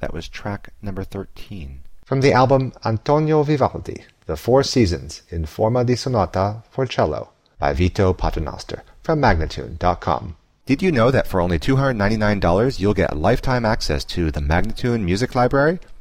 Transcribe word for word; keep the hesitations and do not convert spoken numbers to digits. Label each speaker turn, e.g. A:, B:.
A: That was track number thirteen.
B: From the album Antonio Vivaldi, The Four Seasons in Forma di Sonata for Cello by Vito Paternoster from Magnatune dot com.
A: Did you know that for only two hundred ninety-nine dollars you'll get lifetime access to the Magnatune Music Library?